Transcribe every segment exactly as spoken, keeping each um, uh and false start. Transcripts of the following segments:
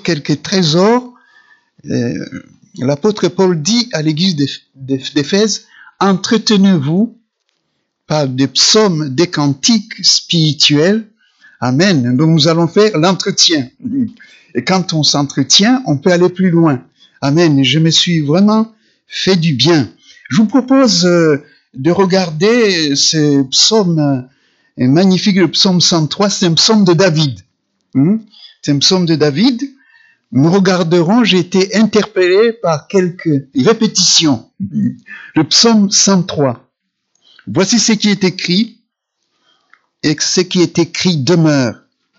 quelques trésors. Euh, l'apôtre Paul dit à l'église d'Éphèse, entretenez-vous par des psaumes, des cantiques spirituels. Amen. Donc nous allons faire l'entretien. Et quand on s'entretient, on peut aller plus loin. Amen. Je me suis vraiment fait du bien. Je vous propose euh, de regarder ce psaume euh, magnifique, le psaume cent trois, c'est un psaume de David. Hum? C'est un psaume de David. Nous regarderons, j'ai été interpellé par quelques répétitions. Le psaume cent trois. Voici ce qui est écrit, et ce qui est écrit demeure.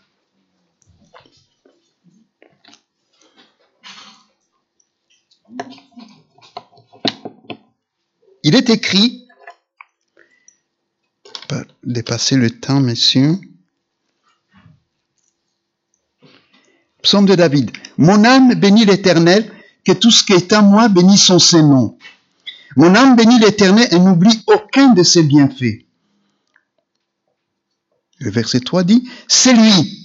Il est écrit, pas dépasser le temps, messieurs. Psaume de David. Mon âme bénit l'Éternel, que tout ce qui est en moi bénisse son Saint-Nom. Mon âme bénit l'Éternel et n'oublie aucun de ses bienfaits. Le verset trois dit, c'est lui,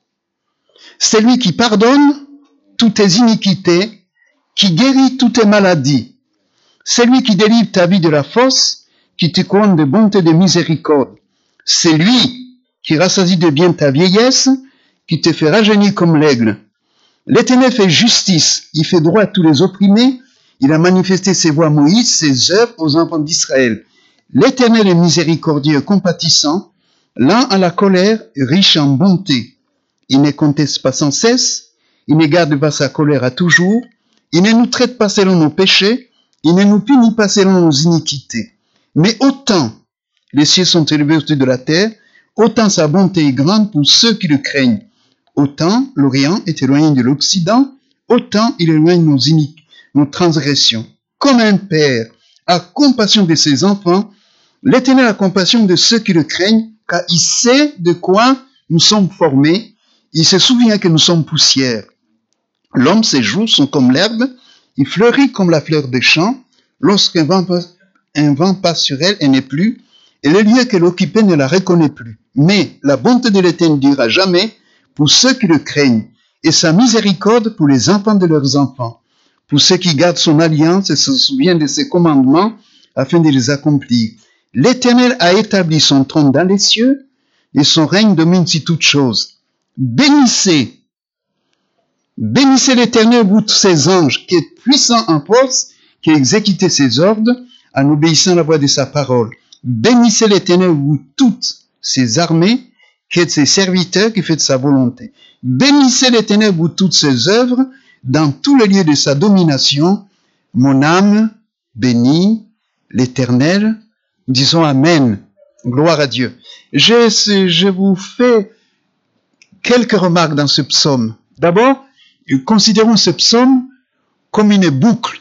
c'est lui qui pardonne toutes tes iniquités, qui guérit toutes tes maladies. C'est lui qui délivre ta vie de la fosse, qui te couronne de bonté et de miséricorde. C'est lui qui rassasie de bien ta vieillesse, qui te fait rajeunir comme l'aigle. L'Éternel fait justice, il fait droit à tous les opprimés, il a manifesté ses voies à Moïse, ses œuvres aux enfants d'Israël. L'Éternel est miséricordieux, compatissant, lent à la colère, riche en bonté. Il ne conteste pas sans cesse, il ne garde pas sa colère à toujours, il ne nous traite pas selon nos péchés, il ne nous punit pas selon nos iniquités. Mais autant les cieux sont élevés au-dessus de la terre, autant sa bonté est grande pour ceux qui le craignent. Autant l'Orient est éloigné de l'Occident, autant il éloigne nos iniquités, nos transgressions. Comme un père a compassion de ses enfants, l'Éternel a compassion de ceux qui le craignent, car il sait de quoi nous sommes formés, il se souvient que nous sommes poussière. L'homme, ses jours sont comme l'herbe, il fleurit comme la fleur des champs, lorsqu'un vent, un vent passe sur elle, elle n'est plus, et le lieu qu'elle occupait ne la reconnaît plus. Mais la bonté de l'Éternel durera jamais pour ceux qui le craignent, et sa miséricorde pour les enfants de leurs enfants, pour ceux qui gardent son alliance et se souviennent de ses commandements, afin de les accomplir. L'Éternel a établi son trône dans les cieux, et son règne domine sur toutes choses. Bénissez, bénissez l'Éternel, vous tous ses anges, qui est puissant en force, qui exécutez ses ordres, en obéissant à la voix de sa parole. Bénissez l'Éternel, vous toutes ses armées, qui êtes ses serviteurs, qui faites sa volonté. Bénissez l'Éternel, vous toutes ses œuvres, dans tous les lieux de sa domination. Mon âme bénit l'Éternel. Disons Amen. Gloire à Dieu. Je, je vous fais quelques remarques dans ce psaume. D'abord, considérons ce psaume comme une boucle.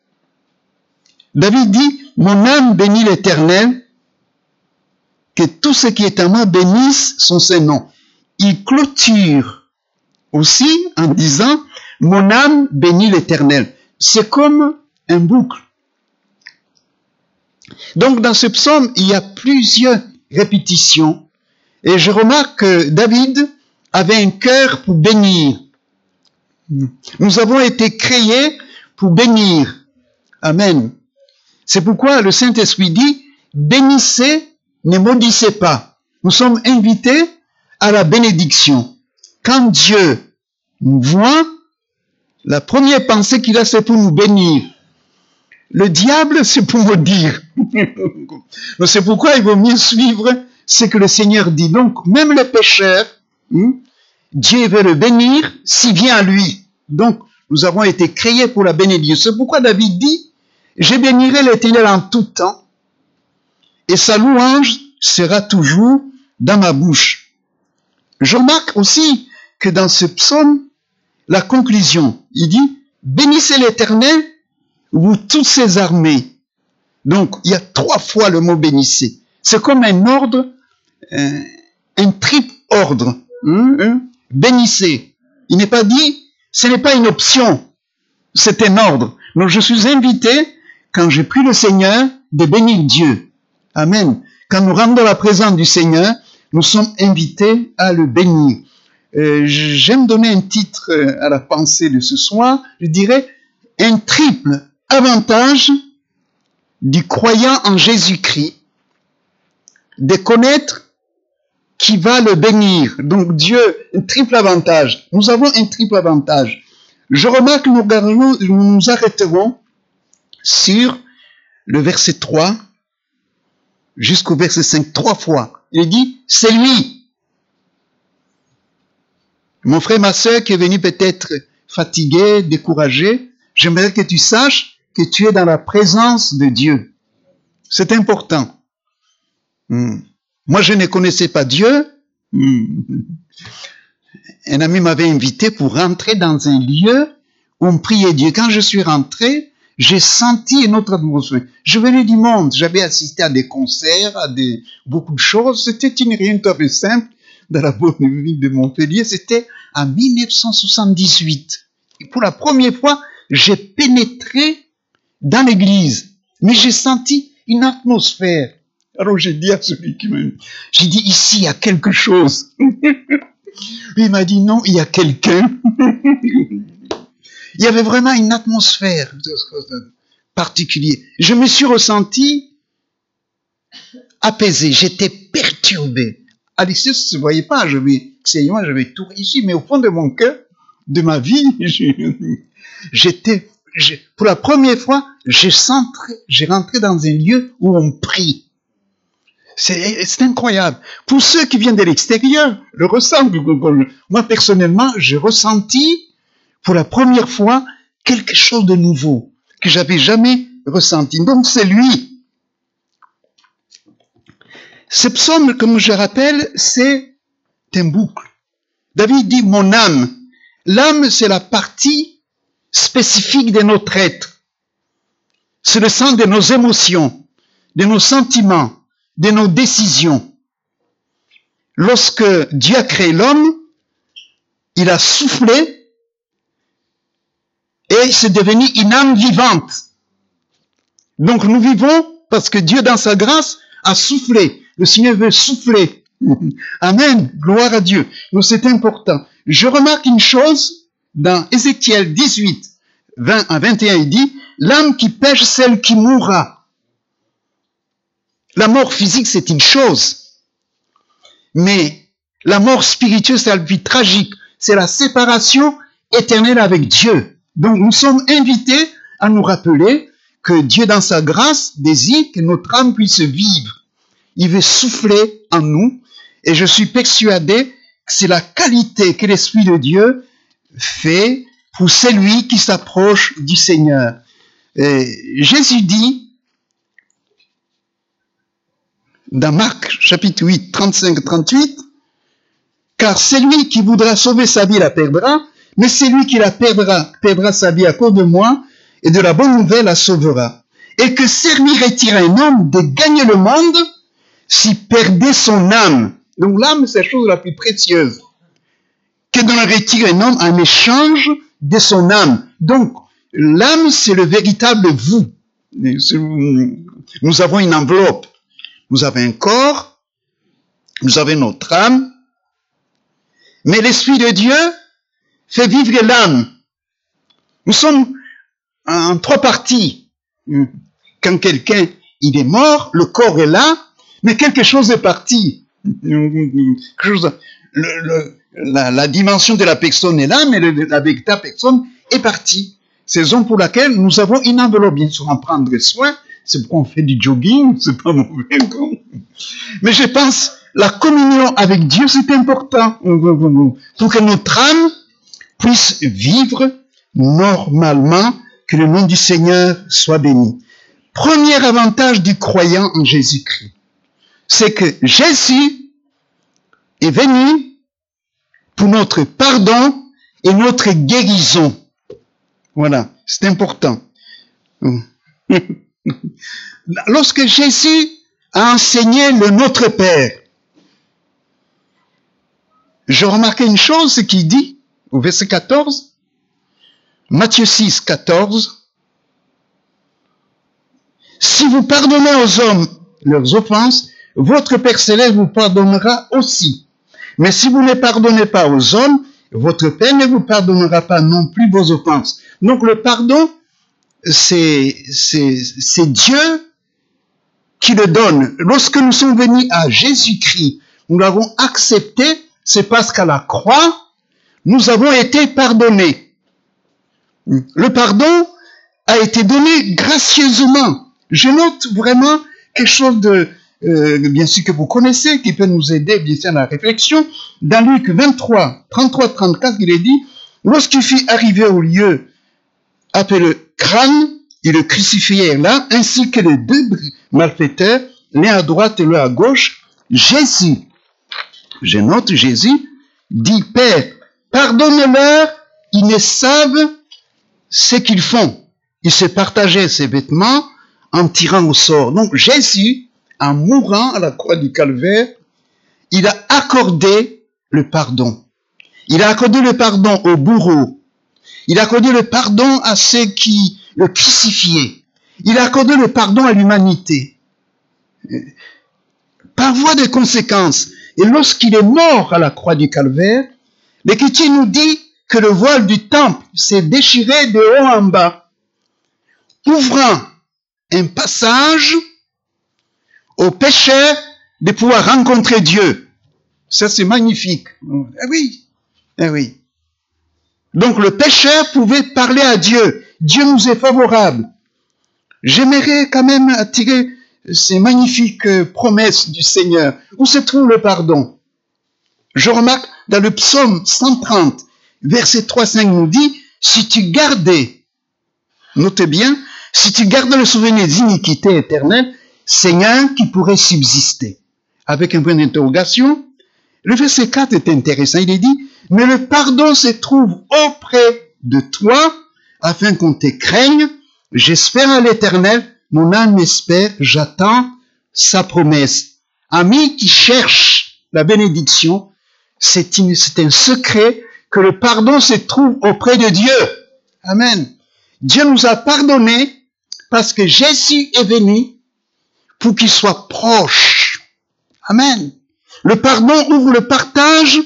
David dit, mon âme bénit l'Éternel, que tout ce qui est en moi bénisse son Saint-Nom. Il clôture aussi en disant, mon âme bénit l'Éternel. C'est comme un boucle. Donc dans ce psaume, il y a plusieurs répétitions. Et je remarque que David avait un cœur pour bénir. Nous avons été créés pour bénir. Amen. C'est pourquoi le Saint-Esprit dit, bénissez, ne maudissez pas. Nous sommes invités à la bénédiction. Quand Dieu nous voit, la première pensée qu'il a, c'est pour nous bénir. Le diable, c'est pour maudire. Donc c'est pourquoi il vaut mieux suivre ce que le Seigneur dit. Donc, même le pécheur, hein, Dieu veut le bénir s'il vient à lui. Donc, nous avons été créés pour la bénédiction. C'est pourquoi David dit, je bénirai l'Éternel en tout temps, et sa louange sera toujours dans ma bouche. Je remarque aussi que dans ce psaume, la conclusion, il dit, bénissez l'Éternel, vous toutes ses armées. Donc, il y a trois fois le mot bénissez. C'est comme un ordre, un, un triple ordre. Hein, hein, bénissez. Il n'est pas dit, ce n'est pas une option, c'est un ordre. Donc, je suis invité, quand j'ai pris le Seigneur, de bénir Dieu. Amen. Quand nous rendons la présence du Seigneur, nous sommes invités à le bénir. euh, j'aime donner un titre à la pensée de ce soir, je dirais un triple avantage du croyant en Jésus-Christ de connaître qui va le bénir. Donc Dieu, un triple avantage. Nous avons un triple avantage. Je remarque que nous, nous, nous arrêterons sur le verset trois jusqu'au verset cinq, trois fois. Il dit, c'est lui. Mon frère, ma soeur qui est venu peut-être fatigué, découragé, j'aimerais que tu saches que tu es dans la présence de Dieu. C'est important. Hmm. Moi, je ne connaissais pas Dieu. Hmm. Un ami m'avait invité pour rentrer dans un lieu où on priait Dieu. Quand je suis rentré, j'ai senti une autre atmosphère. Je venais du monde. J'avais assisté à des concerts, à des, beaucoup de choses. C'était une réunion tout à fait simple dans la bonne ville de Montpellier. C'était en mille neuf cent soixante-dix-huit. Et pour la première fois, j'ai pénétré dans l'église. Mais j'ai senti une atmosphère. Alors j'ai dit à celui qui m'a... J'ai dit, ici, il y a quelque chose. Il m'a dit, non, il y a quelqu'un. Il y avait vraiment une atmosphère particulière. Je me suis ressenti apaisé. J'étais perturbé. À l'extérieur, ça ne se voyait pas. Je vais, moi, j'avais tout ici, mais au fond de mon cœur, de ma vie, j'étais, pour la première fois, j'ai rentré, j'ai rentré dans un lieu où on prie. C'est, c'est incroyable. Pour ceux qui viennent de l'extérieur, le ressentent. Moi, personnellement, j'ai ressenti pour la première fois quelque chose de nouveau que j'avais jamais ressenti. Donc, c'est lui. Ce psaume, comme je rappelle, c'est un boucle. David dit, mon âme. L'âme, c'est la partie spécifique de notre être. C'est le centre de nos émotions, de nos sentiments, de nos décisions. Lorsque Dieu a créé l'homme, il a soufflé et c'est devenu une âme vivante. Donc nous vivons parce que Dieu, dans sa grâce, a soufflé. Le Seigneur veut souffler. Amen. Gloire à Dieu. Donc c'est important. Je remarque une chose dans Ézéchiel dix-huit, vingt à vingt et un, il dit, l'âme qui pêche, celle qui mourra. La mort physique, c'est une chose. Mais la mort spirituelle, c'est la vie tragique. C'est la séparation éternelle avec Dieu. Donc nous sommes invités à nous rappeler que Dieu, dans sa grâce, désire que notre âme puisse vivre. Il veut souffler en nous. Et je suis persuadé que c'est la qualité que l'Esprit de Dieu fait pour celui qui s'approche du Seigneur. Et Jésus dit, dans Marc, chapitre huit, trente-cinq trente-huit, car celui qui voudra sauver sa vie la perdra, mais celui qui la perdra, perdra sa vie à cause de moi, et de la bonne nouvelle la sauvera. Et que servirait-il à un homme de gagner le monde s'il perdait son âme? Donc l'âme, c'est la chose la plus précieuse. Que donnerait-il un homme en échange de son âme? Donc, l'âme, c'est le véritable vous. Nous avons une enveloppe. Nous avons un corps, nous avons notre âme, mais l'Esprit de Dieu fait vivre l'âme. Nous sommes en trois parties. Quand quelqu'un il est mort, le corps est là, mais quelque chose est parti. Le, le, la, la dimension de la personne est là, mais le, la véritable personne est partie. C'est la raison pour laquelle nous avons une enveloppe, bien sûr, en prendre soin. C'est pourquoi on fait du jogging, c'est pas mauvais. Mais je pense, la communion avec Dieu, c'est important. Pour que notre âme puisse vivre normalement, que le nom du Seigneur soit béni. Premier avantage du croyant en Jésus-Christ, c'est que Jésus est venu pour notre pardon et notre guérison. Voilà, c'est important. Lorsque Jésus a enseigné le Notre Père, je remarquais une chose, ce qu'il dit au verset quatorze, Matthieu six, quatorze, si vous pardonnez aux hommes leurs offenses, votre Père céleste vous pardonnera aussi. Mais si vous ne pardonnez pas aux hommes, votre Père ne vous pardonnera pas non plus vos offenses. Donc le pardon, c'est, c'est, c'est Dieu qui le donne. Lorsque nous sommes venus à Jésus-Christ, nous l'avons accepté, c'est parce qu'à la croix, nous avons été pardonnés. Le pardon a été donné gracieusement. Je note vraiment quelque chose de, euh, bien sûr que vous connaissez, qui peut nous aider bien sûr à la réflexion. Dans Luc vingt-trois, trente-trois, trente-quatre, il est dit, lorsqu'il fut arrivé au lieu appelé crâne, ils le crucifièrent là, ainsi que les deux malfaiteurs, l'un à droite et l'autre à gauche. Jésus, je note Jésus, dit, Père, pardonne-leur, ils ne savent ce qu'ils font. Il se partageait ses vêtements en tirant au sort. Donc Jésus, en mourant à la croix du calvaire, il a accordé le pardon. Il a accordé le pardon aux bourreaux. Il a accordé le pardon à ceux qui le crucifiaient. Il a accordé le pardon à l'humanité. Par voie de conséquence, et lorsqu'il est mort à la croix du calvaire, l'Écriture nous dit que le voile du temple s'est déchiré de haut en bas, ouvrant un passage aux pécheurs de pouvoir rencontrer Dieu. Ça, c'est magnifique. Eh oui, eh oui. Donc, le pécheur pouvait parler à Dieu. Dieu nous est favorable. J'aimerais quand même attirer ces magnifiques promesses du Seigneur. Où se trouve le pardon? Je remarque dans le psaume cent trente, verset trois cinq nous dit, si tu gardais, notez bien, si tu gardais le souvenir des iniquités éternelles, Seigneur qui pourrait subsister. Avec un point d'interrogation, le verset quatre est intéressant. Il est dit, mais le pardon se trouve auprès de toi, afin qu'on te craigne. J'espère à l'Éternel, mon âme espère, j'attends sa promesse. Amis qui cherchent la bénédiction, c'est, une, c'est un secret que le pardon se trouve auprès de Dieu. Amen. Dieu nous a pardonné parce que Jésus est venu pour qu'il soit proche. Amen. Le pardon ouvre le partage,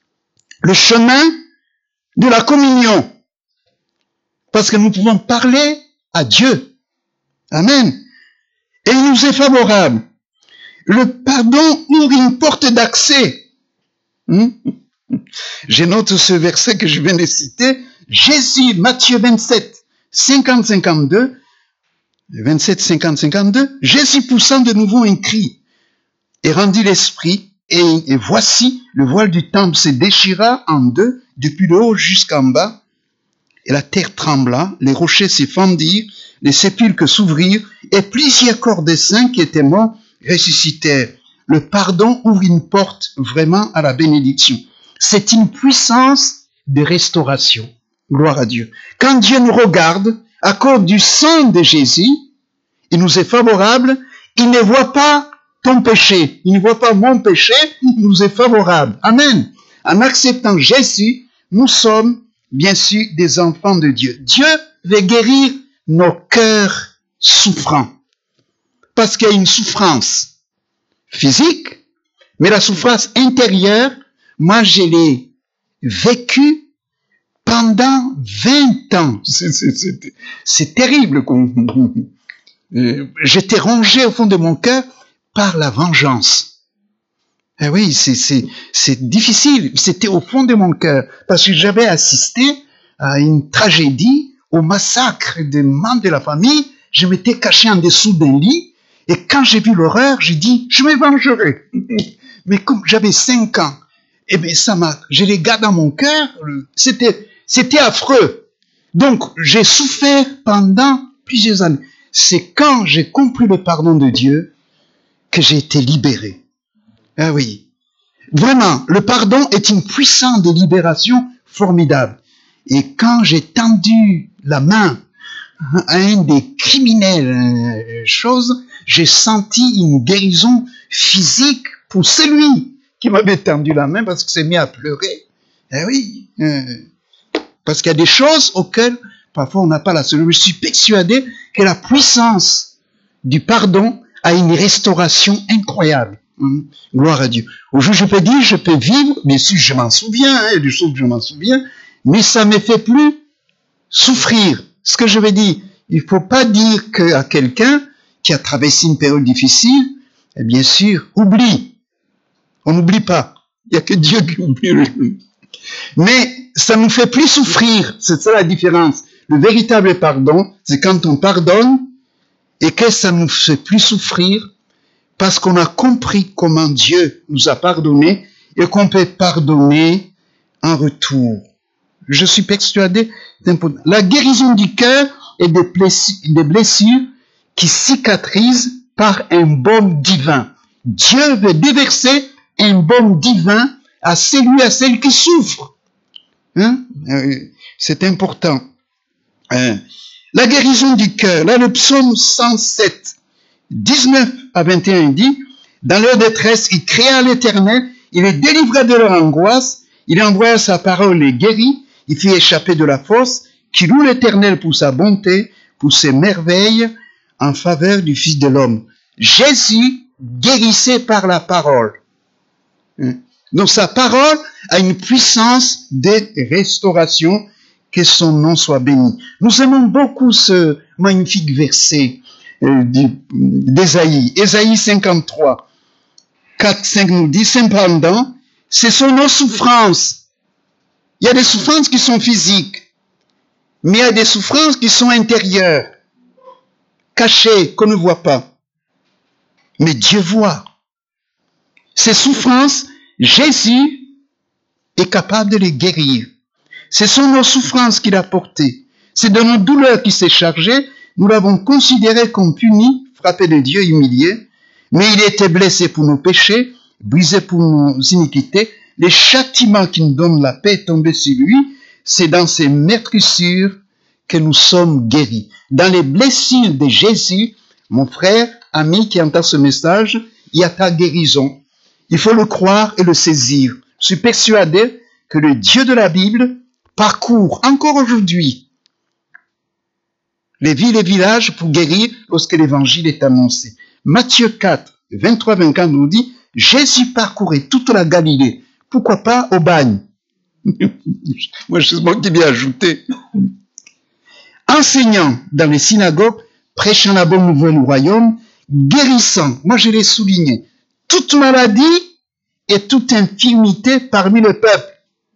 le chemin de la communion. Parce que nous pouvons parler à Dieu. Amen. Et il nous est favorable. Le pardon ouvre une porte d'accès. Hmm? Je note ce verset que je viens de citer. Jésus, Matthieu vingt-sept, cinquante cinquante-deux. vingt-sept, cinquante, cinquante-deux. Jésus poussant de nouveau un cri et rendit l'esprit. Et, et voici, le voile du temple se déchira en deux, depuis le haut jusqu'en bas. Et la terre trembla, les rochers se fendirent, les sépulcres s'ouvrirent, et plusieurs corps des saints qui étaient morts ressuscitèrent. Le pardon ouvre une porte vraiment à la bénédiction. C'est une puissance de restauration. Gloire à Dieu. Quand Dieu nous regarde, à cause du sang de Jésus, il nous est favorable, il ne voit pas ton péché, il ne voit pas mon péché, il nous est favorable. Amen. En acceptant Jésus, nous sommes bien sûr des enfants de Dieu. Dieu veut guérir nos cœurs souffrants. Parce qu'il y a une souffrance physique, mais la souffrance intérieure, moi je l'ai vécue pendant vingt ans. C'est, c'est, c'est, c'est terrible. J'étais rongé au fond de mon cœur par la vengeance. Eh oui, c'est, c'est, c'est difficile. C'était au fond de mon cœur. Parce que j'avais assisté à une tragédie, au massacre des membres de la famille. Je m'étais caché en dessous d'un lit. Et quand j'ai vu l'horreur, j'ai dit, je me vengerai. Mais comme j'avais cinq ans, eh bien, ça m'a, je les garde dans mon cœur. C'était, c'était affreux. Donc, j'ai souffert pendant plusieurs années. C'est quand j'ai compris le pardon de Dieu que j'ai été libéré. Ah oui. Vraiment, le pardon est une puissance de libération formidable. Et quand j'ai tendu la main à un des criminels, euh, chose, j'ai senti une guérison physique pour celui qui m'avait tendu la main parce qu'il s'est mis à pleurer. Eh oui. Euh, parce qu'il y a des choses auxquelles parfois on n'a pas la solution. Je suis persuadé que la puissance du pardon a une restauration incroyable. Hum, Gloire à Dieu. Aujourd'hui, je peux dire, je peux vivre, bien sûr, je m'en souviens, hein, il y a des choses que je m'en souviens, mais ça ne me fait plus souffrir. Ce que je veux dire, il ne faut pas dire que à quelqu'un qui a traversé une période difficile, et bien sûr, oublie. On n'oublie pas. Il n'y a que Dieu qui oublie. Mais ça ne nous fait plus souffrir. C'est ça la différence. Le véritable pardon, c'est quand on pardonne et que ça ne nous fait plus souffrir parce qu'on a compris comment Dieu nous a pardonné et qu'on peut pardonner en retour. Je suis persuadé, la guérison du cœur est des blessures, des blessures qui cicatrisent par un baume divin. Dieu veut déverser un baume divin à celui, à celle qui souffre. Hein? C'est important. Hein? La guérison du cœur. Là, le psaume cent sept, dix-neuf à vingt et un dit, dans leur détresse, il créa l'Éternel, il les délivra de leur angoisse, il envoya sa parole, les guérit, il fit échapper de la fosse, qui loue l'Éternel pour sa bonté, pour ses merveilles, en faveur du Fils de l'homme. Jésus guérissait par la parole. Donc sa parole a une puissance de restauration, que son nom soit béni. Nous aimons beaucoup ce magnifique verset euh, d'Ésaïe. Ésaïe cinquante-trois, quatre, cinq nous dit, cependant, ce sont nos souffrances. Il y a des souffrances qui sont physiques, mais il y a des souffrances qui sont intérieures, cachées, qu'on ne voit pas. Mais Dieu voit. Ces souffrances, Jésus est capable de les guérir. Ce sont nos souffrances qu'il a portées. C'est de nos douleurs qu'il s'est chargé. Nous l'avons considéré comme puni, frappé de Dieu, humilié. Mais il était blessé pour nos péchés, brisé pour nos iniquités. Le châtiment qui nous donne la paix est tombé sur lui. C'est dans ces meurtrissures que nous sommes guéris. Dans les blessures de Jésus, mon frère, ami qui entend ce message, il y a ta guérison. Il faut le croire et le saisir. Je suis persuadé que le Dieu de la Bible parcourt encore aujourd'hui les villes et villages pour guérir lorsque l'évangile est annoncé. Matthieu quatre, vingt-trois à vingt-quatre nous dit, Jésus parcourait toute la Galilée. Pourquoi pas au bagne? Moi, c'est moi qui viens ajouter. Enseignant dans les synagogues, prêchant la bonne nouvelle au royaume, guérissant, moi je l'ai souligné, toute maladie et toute infirmité parmi le peuple.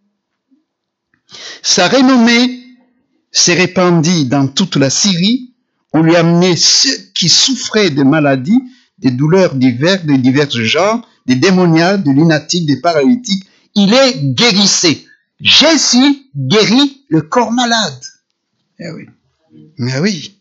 Sa renommée s'est répandue dans toute la Syrie. On lui a amené ceux qui souffraient de maladies, des douleurs diverses, de divers genres, des démoniaques, des lunatiques, des paralytiques. Il est guérissé. Jésus guérit le corps malade. Eh oui. Mais oui.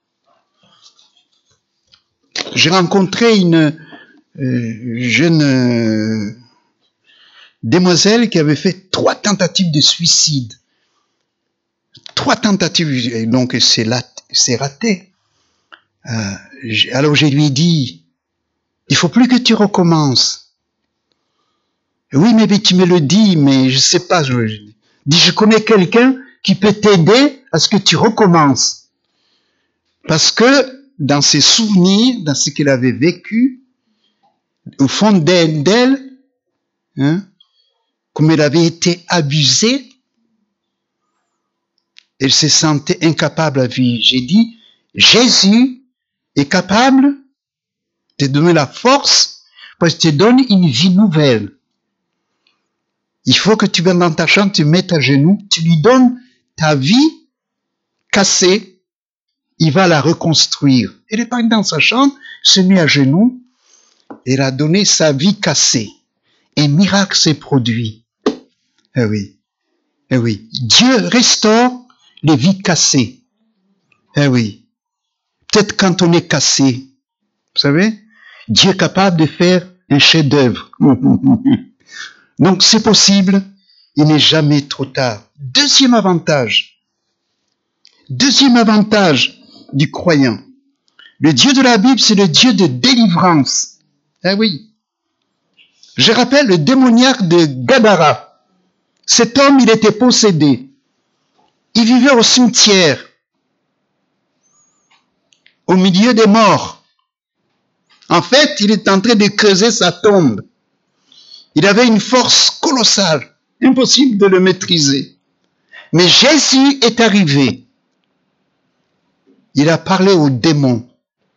J'ai rencontré une euh, jeune euh, demoiselle qui avait fait trois tentatives de suicide. Trois tentatives, donc c'est, la, c'est raté. Euh, alors je lui ai dit, il faut plus que tu recommences. Oui, mais tu me le dis, mais je sais pas. Je, je dis, je connais quelqu'un qui peut t'aider à ce que tu recommences. Parce que dans ses souvenirs, dans ce qu'elle avait vécu, au fond d'elle, d'elle hein, comme elle avait été abusée, elle se sentait incapable à vivre. J'ai dit, Jésus est capable de te donner la force parce qu'il te donne une vie nouvelle. Il faut que tu viennes dans ta chambre, tu mettes à genoux, tu lui donnes ta vie cassée, il va la reconstruire. Elle est partie dans sa chambre, se mit à genoux, elle a donné sa vie cassée. Un miracle s'est produit. Eh oui, eh oui. Dieu restaure les vies cassées. Eh oui. Peut-être quand on est cassé, vous savez, Dieu est capable de faire un chef-d'œuvre. Donc c'est possible, il n'est jamais trop tard. Deuxième avantage, deuxième avantage du croyant. Le Dieu de la Bible, c'est le Dieu de délivrance. Eh oui. Je rappelle le démoniaque de Gadara. Cet homme, il était possédé. Il vivait au cimetière, au milieu des morts. En fait, il est en train de creuser sa tombe. Il avait une force colossale, impossible de le maîtriser. Mais Jésus est arrivé. Il a parlé aux démons.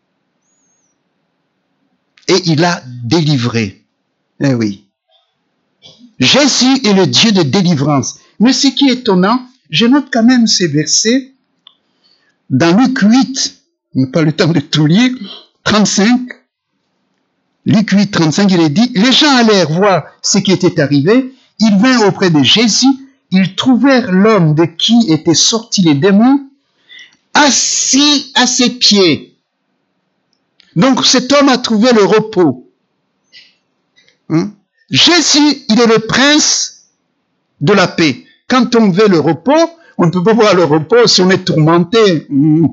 Et il a délivré. Eh oui. Jésus est le Dieu de délivrance. Mais ce qui est étonnant, je note quand même ces versets dans Luc huit, je n'ai pas le temps de tout lire, trente-cinq. Luc huit, trente-cinq, il est dit, les gens allèrent voir ce qui était arrivé. Ils vinrent auprès de Jésus. Ils trouvèrent l'homme de qui étaient sortis les démons assis à ses pieds. Donc cet homme a trouvé le repos. Hein? Jésus, il est le prince de la paix. Quand on veut le repos, on ne peut pas voir le repos si on est tourmenté.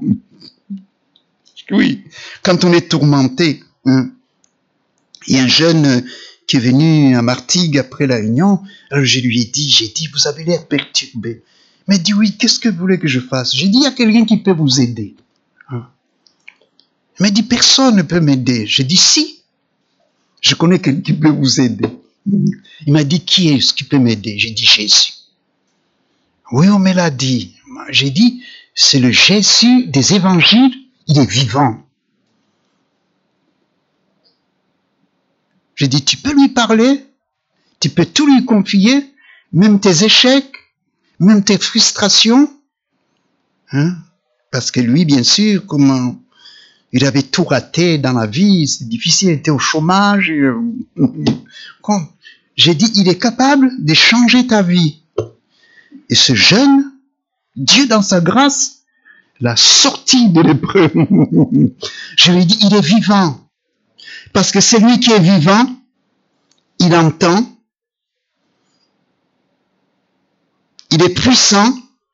Oui, quand on est tourmenté. Hein? Il y a un jeune qui est venu à Martigues après la réunion. Alors je lui ai dit, j'ai dit, vous avez l'air perturbé. Il m'a dit, oui, qu'est-ce que vous voulez que je fasse? J'ai dit, il y a quelqu'un qui peut vous aider. Hein? Il m'a dit, personne ne peut m'aider. J'ai dit, si, je connais quelqu'un qui peut vous aider. Il m'a dit, qui est-ce qui peut m'aider? J'ai dit, Jésus. Oui, on me l'a dit. J'ai dit, c'est le Jésus des évangiles, il est vivant. J'ai dit, tu peux lui parler, tu peux tout lui confier, même tes échecs, même tes frustrations. Hein? Parce que lui, bien sûr, comment il avait tout raté dans la vie, c'est difficile, il était au chômage. J'ai dit, il est capable de changer ta vie. Et ce jeune, Dieu dans sa grâce, l'a sorti de l'épreuve. Je lui ai dit, il est vivant. Parce que c'est lui qui est vivant, il entend, il est puissant,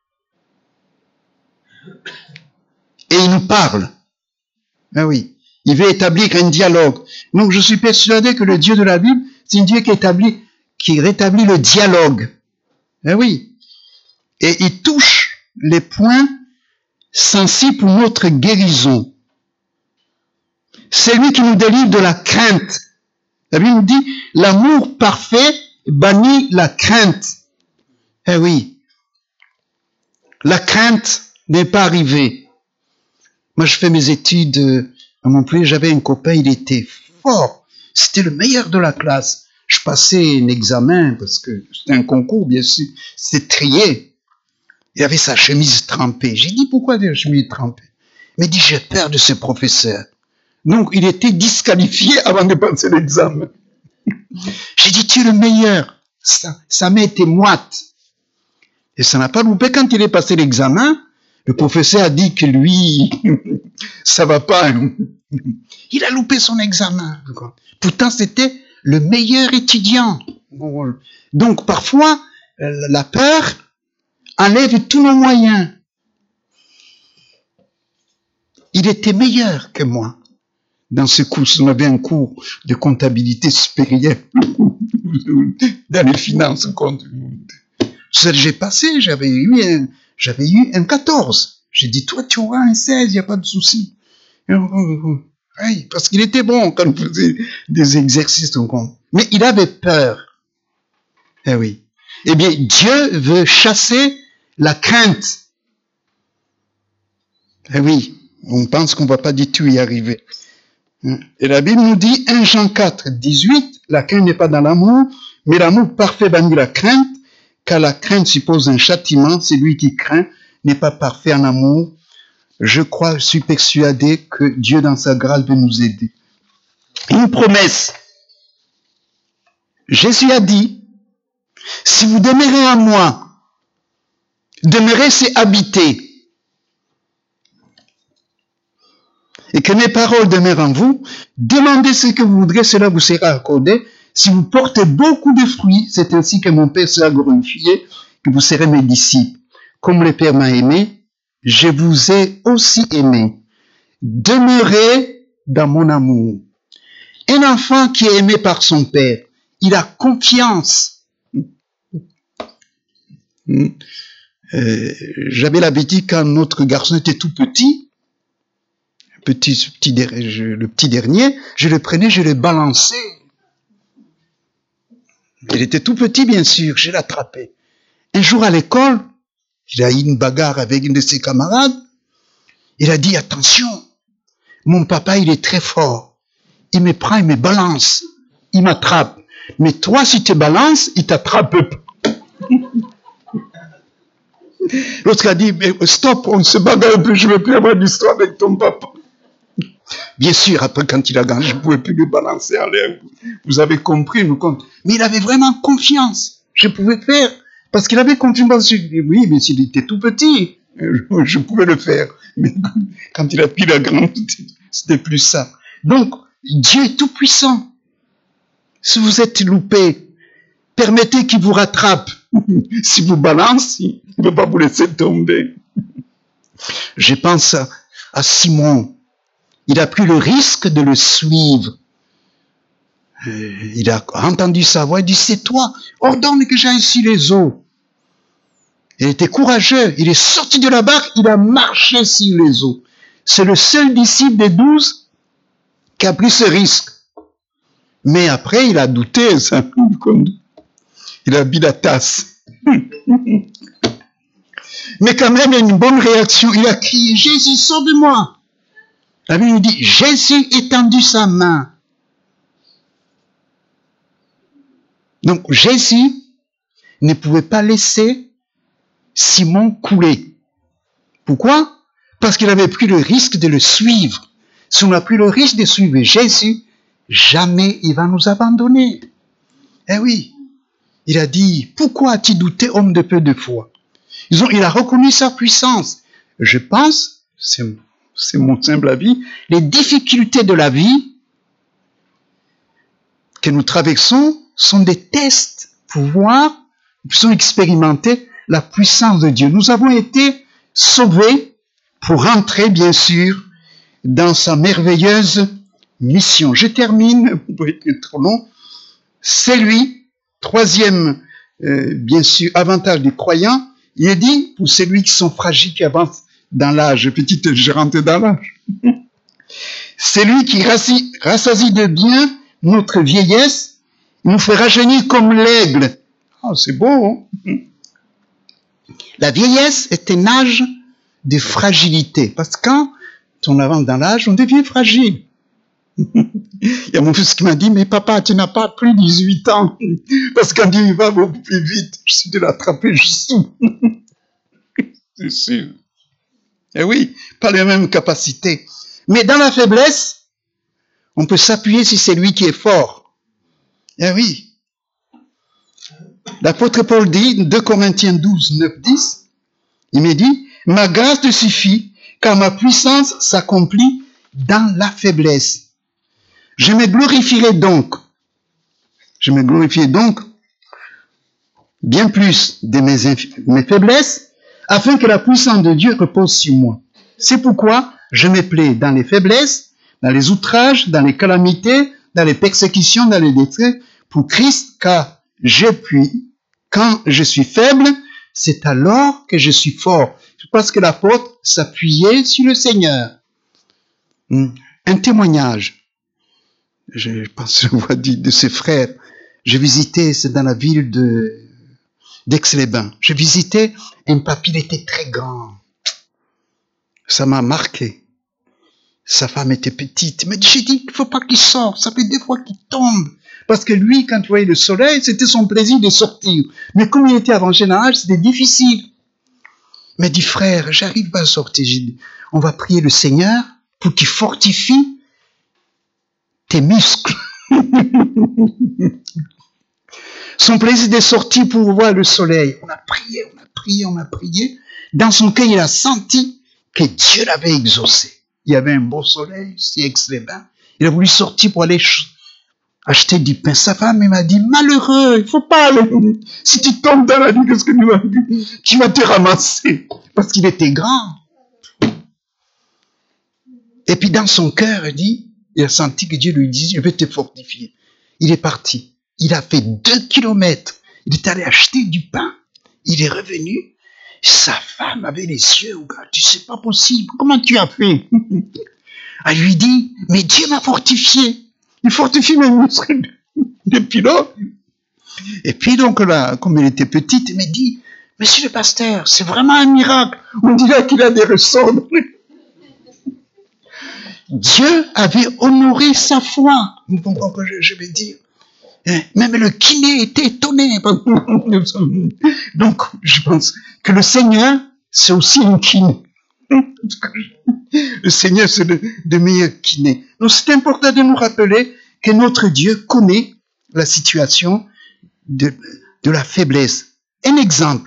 et il nous parle. Ah oui, il veut établir un dialogue. Donc je suis persuadé que le Dieu de la Bible, c'est un Dieu qui établit, qui rétablit le dialogue. Ah oui. Et il touche les points sensibles pour notre guérison. C'est lui qui nous délivre de la crainte. La Bible nous dit, l'amour parfait bannit la crainte. Eh oui. La crainte n'est pas arrivée. Moi, je fais mes études à Montpellier, j'avais un copain, il était fort. C'était le meilleur de la classe. Je passais un examen, parce que c'était un concours, bien sûr. C'était trié. Il avait sa chemise trempée. J'ai dit, pourquoi la chemise trempée? Il m'a dit, j'ai peur de ce professeur. Donc, il était disqualifié avant de passer l'examen. J'ai dit, tu es le meilleur. Sa, sa main était moite. Et ça n'a pas loupé. Quand il est passé l'examen, le professeur a dit que lui, ça va pas. Il a loupé son examen. Pourtant, c'était le meilleur étudiant. Donc, parfois, la peur enlève tous nos moyens. Il était meilleur que moi. Dans ce cours, on avait un cours de comptabilité supérieure dans les finances. J'ai passé, j'avais eu un, j'avais eu un quatorze. J'ai dit, toi, tu auras un seize, il n'y a pas de souci. Oui, parce qu'il était bon quand on faisait des exercices. Mais il avait peur. Eh oui. Eh bien, Dieu veut chasser la crainte. Eh oui, on pense qu'on ne va pas du tout y arriver. Et la Bible nous dit, un Jean quatre, dix-huit, la crainte n'est pas dans l'amour, mais l'amour parfait bannit la crainte, car la crainte suppose un châtiment, celui qui craint n'est pas parfait en amour. Je crois, je suis persuadé que Dieu dans sa grâce veut nous aider. Une promesse. Jésus a dit, si vous demeurez en moi, demeurer c'est habiter. Et que mes paroles demeurent en vous, demandez ce que vous voudrez, cela vous sera accordé. Si vous portez beaucoup de fruits, c'est ainsi que mon Père sera glorifié, que vous serez mes disciples. Comme le Père m'a aimé, je vous ai aussi aimé. Demeurez dans mon amour. Un enfant qui est aimé par son Père, il a confiance. Euh, j'avais l'habitude, quand notre garçon était tout petit, petit, petit, le petit dernier, je le prenais, je le balançais. Il était tout petit, bien sûr, je l'attrapais. Un jour à l'école, il a eu une bagarre avec une de ses camarades. Il a dit, attention, mon papa, il est très fort. Il me prend, il me balance. Il m'attrape. Mais toi, si tu balances, il t'attrape pas. L'autre a dit, stop, on se bagarre plus, je ne veux plus avoir d'histoire avec ton papa. Bien sûr, après, quand il a gagné, je ne pouvais plus le balancer en l'air. Vous avez compris, nous compte. Mais il avait vraiment confiance. Je pouvais faire. Parce qu'il avait confiance. Oui, mais s'il était tout petit, je pouvais le faire. Mais quand il a pris la grande, c'était plus ça. Donc, Dieu est tout puissant. Si vous êtes loupé, permettez qu'il vous rattrape. Si vous balance, il ne va pas vous laisser tomber. Je pense à, à Simon. Il a pris le risque de le suivre. Il a entendu sa voix, il dit, c'est toi, ordonne que j'aille sur les eaux. Il était courageux, il est sorti de la barque, il a marché sur les eaux. C'est le seul disciple des douze qui a pris ce risque. Mais après, il a douté, ça. Il a bu la tasse. Mais quand même, il y a une bonne réaction. Il a crié, Jésus, sauve-moi. La Bible nous dit, Jésus étendu sa main. Donc, Jésus ne pouvait pas laisser Simon couler. Pourquoi? Parce qu'il avait pris le risque de le suivre. Si on a pris le risque de suivre Jésus, jamais il va nous abandonner. Eh oui. Il a dit, pourquoi as-tu douté, homme de peu de foi? Ils ont, il a reconnu sa puissance. Je pense, c'est, c'est mon simple avis, les difficultés de la vie que nous traversons sont des tests pour voir, pour expérimenter la puissance de Dieu. Nous avons été sauvés pour rentrer, bien sûr, dans sa merveilleuse mission. Je termine, pour être trop long. C'est lui, troisième, euh, bien sûr, avantage des croyants. Il est dit, pour celui qui sont fragiles, qui avancent dans l'âge, petite, je rentre dans l'âge. C'est lui qui rassasie de bien notre vieillesse, il nous fait rajeunir comme l'aigle. Ah, oh, c'est beau. Hein? La vieillesse est un âge de fragilité. Parce que quand on avance dans l'âge, on devient fragile. Il y a mon fils qui m'a dit, mais papa, tu n'as pas plus de dix-huit ans. Parce que quand il va beaucoup plus vite, je suis de l'attraper juste. C'est sûr. Eh oui, pas les mêmes capacités. Mais dans la faiblesse, on peut s'appuyer sur celui qui est fort. Eh oui. L'apôtre Paul dit, deux Corinthiens douze, neuf, dix, il me dit, ma grâce te suffit, car ma puissance s'accomplit dans la faiblesse. Je me glorifierai donc, je me glorifierai donc bien plus de mes, mes faiblesses, afin que la puissance de Dieu repose sur moi. C'est pourquoi je me plais dans les faiblesses, dans les outrages, dans les calamités, dans les persécutions, dans les détraits, pour Christ, car je puis, quand je suis faible, c'est alors que je suis fort. Parce que l'apôtre s'appuyait sur le Seigneur. Un témoignage, je pense que je vois dit de ses frères. Je visitais, c'est dans la ville de d'Aix-les-Bains. Je visitais un papy, il était très grand. Ça m'a marqué. Sa femme était petite. Mais j'ai dit, il ne faut pas qu'il sorte. Ça fait deux fois qu'il tombe. Parce que lui, quand il voyait le soleil, c'était son plaisir de sortir. Mais comme il était avancé dans l'âge, c'était difficile. Mais dit, frère, j'arrive pas à sortir. J'ai dit, on va prier le Seigneur pour qu'il fortifie tes muscles. Son plaisir de sortir pour voir le soleil. On a prié, on a prié, on a prié. Dans son cœur, il a senti que Dieu l'avait exaucé. Il y avait un beau soleil, c'est Aix-les-Bains. Il a voulu sortir pour aller acheter du pain. Sa femme, elle m'a dit, malheureux, il faut pas aller. Si tu tombes dans la nuit, qu'est-ce que tu vas dire? Tu vas te ramasser. Parce qu'il était grand. Et puis dans son cœur, il dit, il a senti que Dieu lui dit, je vais te fortifier. Il est parti. Il a fait deux kilomètres. Il est allé acheter du pain. Il est revenu. Sa femme avait les yeux ouverts. Tu sais pas possible. Comment tu as fait? Elle lui dit, mais Dieu m'a fortifié. Il fortifie mes muscles depuis lors. Et puis donc là, comme elle était petite, elle m'a dit, monsieur le pasteur, c'est vraiment un miracle. On dirait qu'il a des ressorts. Dieu avait honoré sa foi. Vous comprenez ce que je, je vais dire? Même le kiné était étonné. Donc, je pense que le Seigneur, c'est aussi un kiné. Le Seigneur, c'est le, le meilleur kiné. Donc, c'est important de nous rappeler que notre Dieu connaît la situation de, de la faiblesse. Un exemple.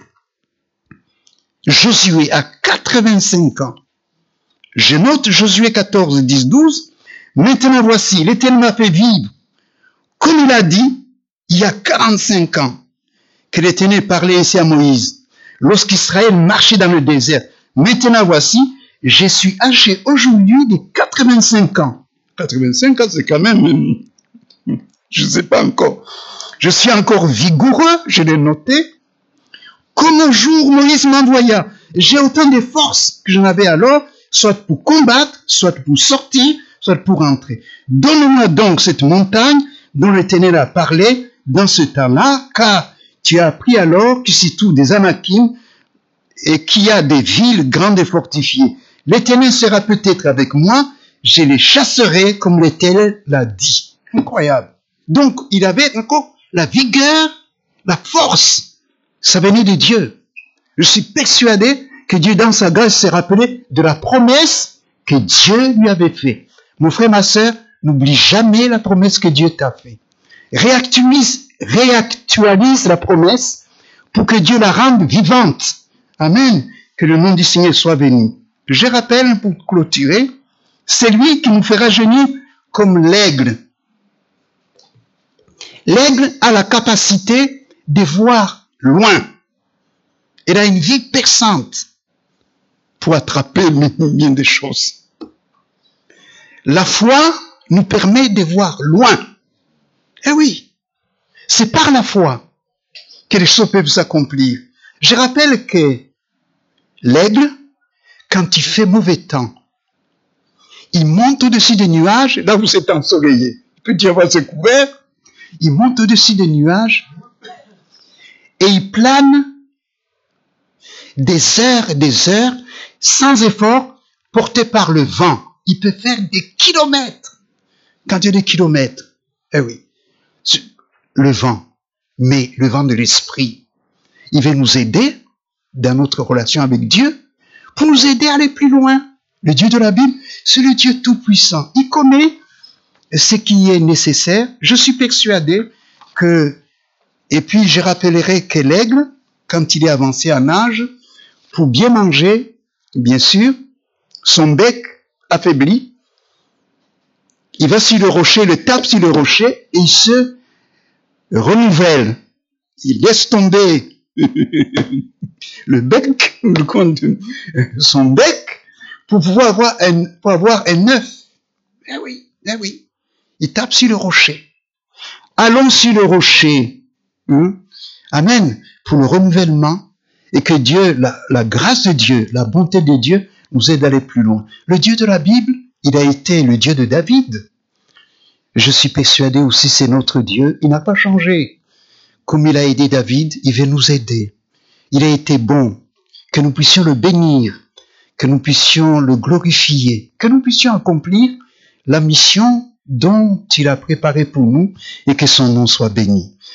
Josué a quatre-vingt-cinq ans. Je note Josué quatorze, dix, douze. Maintenant voici, l'Éternel m'a fait vivre. Comme il a dit, il y a quarante-cinq ans, que l'Éternel parlait ainsi à Moïse, lorsqu'Israël marchait dans le désert. Maintenant voici, je suis âgé aujourd'hui de quatre-vingt-cinq ans. quatre-vingt-cinq ans, c'est quand même, je ne sais pas encore. Je suis encore vigoureux, je l'ai noté. Comme un jour Moïse m'envoya, j'ai autant de force que j'en avais alors, soit pour combattre, soit pour sortir, soit pour entrer. Donne-moi donc cette montagne dont l'Éternel a parlé dans ce temps-là, car tu as appris alors que c'est tout des Anakim et qu'il y a des villes grandes et fortifiées. L'Éternel sera peut-être avec moi, je les chasserai comme l'Éternel l'a dit. Incroyable. Donc, il avait encore la vigueur, la force. Ça venait de Dieu. Je suis persuadé que Dieu, dans sa grâce, s'est rappelé de la promesse que Dieu lui avait faite. Mon frère, ma sœur, n'oublie jamais la promesse que Dieu t'a faite. Réactualise, réactualise la promesse pour que Dieu la rende vivante. Amen. Que le nom du Seigneur soit béni. Je rappelle, pour clôturer, c'est lui qui nous fera gémir comme l'aigle. L'aigle a la capacité de voir loin. Elle a une vie perçante pour attraper bien des choses. La foi nous permet de voir loin. Eh oui, c'est par la foi que les choses peuvent s'accomplir. Je rappelle que l'aigle, quand il fait mauvais temps, il monte au-dessus des nuages, là vous êtes ensoleillé, il peut y avoir ce couvert, il monte au-dessus des nuages et il plane des heures et des heures sans effort porté par le vent. Il peut faire des kilomètres. Quand il y a des kilomètres, eh oui, le vent, mais le vent de l'esprit, il va nous aider dans notre relation avec Dieu pour nous aider à aller plus loin. Le Dieu de la Bible, c'est le Dieu tout-puissant. Il connaît ce qui est nécessaire. Je suis persuadé que, et puis je rappellerai que l'aigle, quand il est avancé en âge, pour bien manger, bien sûr, son bec affaibli, il va sur le rocher, il tape sur le rocher et il se renouvelle. Il laisse tomber le bec, son bec, pour pouvoir avoir un, pour avoir un œuf. Eh oui, eh oui. Il tape sur le rocher. Allons sur le rocher. Hein? Amen. Pour le renouvellement. Et que Dieu, la, la grâce de Dieu, la bonté de Dieu nous aide à aller plus loin. Le Dieu de la Bible, il a été le Dieu de David. Je suis persuadé aussi c'est notre Dieu. Il n'a pas changé. Comme il a aidé David, il veut nous aider. Il a été bon. Que nous puissions le bénir. Que nous puissions le glorifier. Que nous puissions accomplir la mission dont il a préparé pour nous et que son nom soit béni.